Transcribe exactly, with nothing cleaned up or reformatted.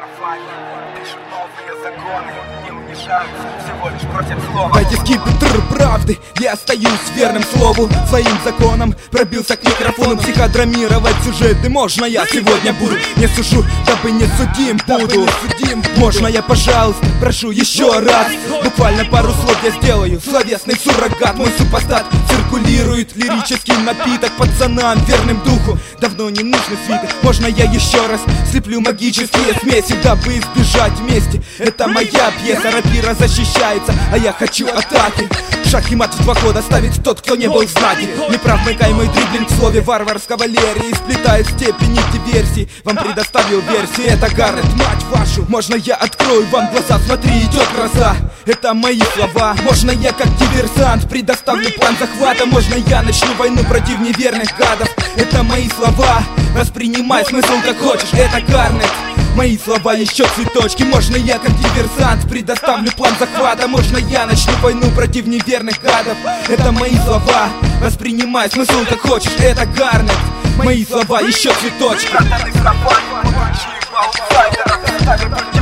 Пишут новые законы, не унижаются, всего лишь против слова. Дайте скипетр правды, я остаюсь верным слову, своим законам. Пробился к микрофону, психодрамировать сюжеты можно я сегодня буду. Не сушу, дабы не судим буду. Можно я, пожалуйста, прошу еще раз. Буквально пару слов я сделаю, словесный суррогат. Мой супостат циркулирует лирический напиток пацанам, верным духу. Давно не нужный свиток, можно я еще раз слеплю магические смеси, дабы избежать вместе. Это моя пьеса, рапира защищается, а я хочу атаки. Шаг и мат в два хода ставит тот, кто не был в знаке. Неправ мой мой дриблинг в слове варварского лерии сплетает степени диверсии. Вам предоставил версии, это Гаррет, мать вашу. Можно я открою вам глаза, смотри, идет гроза. Это мои слова, можно я как диверсант предоставлю план захвата. Можно я начну войну против неверных гадов. Это мои слова, воспринимай смысл как хочешь, это Гарнет. Мои слова еще цветочки, можно я как диверсант предоставлю план захвата. Можно я начну войну против неверных гадов. Это мои слова, воспринимай смысл как хочешь, это Гарнет. Мои слова еще цветочки.